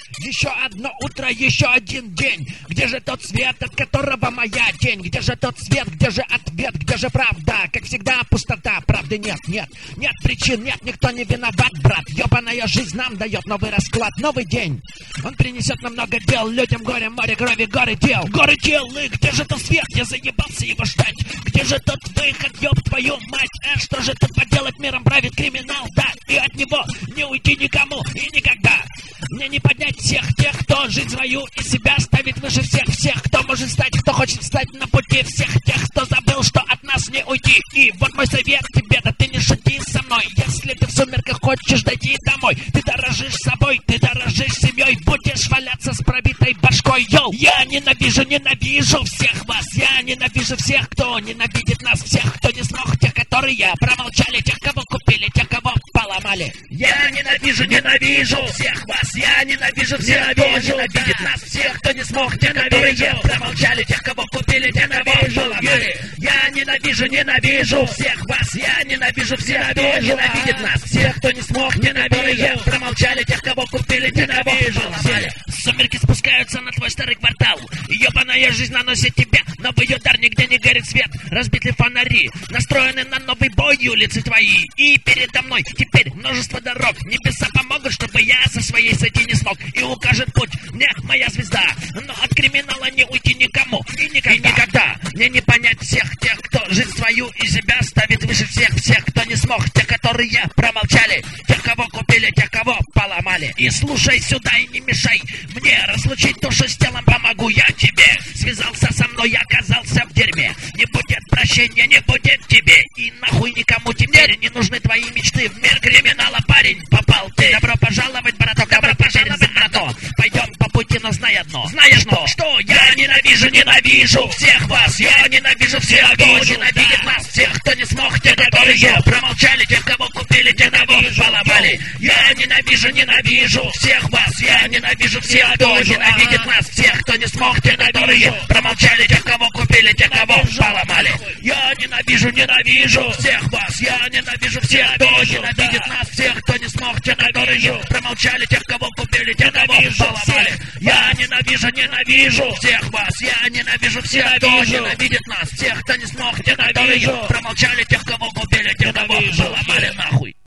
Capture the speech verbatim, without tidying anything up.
Еще одно утро, еще один день. Где же тот свет, от которого моя тень? Где же тот свет, где же ответ, где же правда? Как всегда пустота, правды нет, нет. Нет причин, нет, никто не виноват, брат. Ёбаная жизнь нам дает новый расклад, новый день. Он принесет нам много дел, людям горе, море, крови, горы тел. Горы тел, и где же тот свет? Я заебался его ждать. Где же тот выход, ёб твою мать? Э, что же тут поделать, миром правит криминал, да? И от него не уйти никому и никогда. Мне не поднять всех тех, кто жизнь свою и себя ставит выше всех, всех, кто может стать, кто хочет встать на пути всех тех, кто забыл, что от нас не уйти. И вот мой совет тебе, да ты не шути со мной. Если ты в сумерках хочешь дойти домой, ты дорожишь собой, ты дорожишь семьей, будешь валяться с пробитой башкой, йоу. Я ненавижу, ненавижу всех вас, я ненавижу всех, кто ненавидит нас, всех, кто не смог, тех, которые промолчали, тех, кого купили, тех, кого поломали. Я ненавижу, ненавижу всех вас, я ненавижу всех, кто ненавидит нас, всех, кто не смог, тех, которые промолчали, тех, кого купили, тех, кого поломали. Я ненавижу, ненавижу всех вас, я ненавижу всех, кто ненавидит нас, всех, кто не смог, тех, которые промолчали, тех, кого купили, тех, кого поломали. Сумерки спускаются на твой старый квартал, ёбаная жизнь наносит тебе новый удар, нигде не горит свет, разбиты фонари, настроены на новый бой улицы твои. И передо мной теперь множество дорог, небеса помогут, чтобы я со своей сойти не смог, и укажет путь мне моя звезда. Но от криминала не уйти никому и никогда, и никогда. Мне не понять всех тех, кто жизнь свою и себя ставит выше всех, всех, кто не смог, тех, которые промолчали, тех, кого купили, тех, кого поломали. И слушай сюда и не мешай мне разлучить душу с телом, помогу я тебе. Связался со мной, оказался в дерьме, не будет прощения, не будет тебе. И нахуй никому теперь не нужны твои мечты. В мир криминала, парень, попал ты. Добро пожаловать, браток, добро пожаловать, браток. Пойдем по пути, но знай одно. Знаешь что? Что? Я ненавижу, ненавижу всех вас. Я ненавижу всех, кто ненавидит нас. Всех, кто не смог, те, которые промолчали, тех, кого купили, тех, кого поломали. Я ненавижу, ненавижу всех вас. Я ненавижу всех, кто ненавидит нас. Всех, кто не смог, те, которые промолчали, тех, кого купили, тех, кого поломали. Я ненавижу, ненавижу всех вас. Я ненавижу всех, кто ненавидит нас. Всех, кто не смог, те, которые промолчали, тех, кого купили, тех, кого поломали. Я ненавижу, ненавижу всех вас. Я ненавижу всех, кто ненавидит нас. Всех, кто не смог, те, которые промолчали, тех, кого купили, тех, кого поломали, нахуй.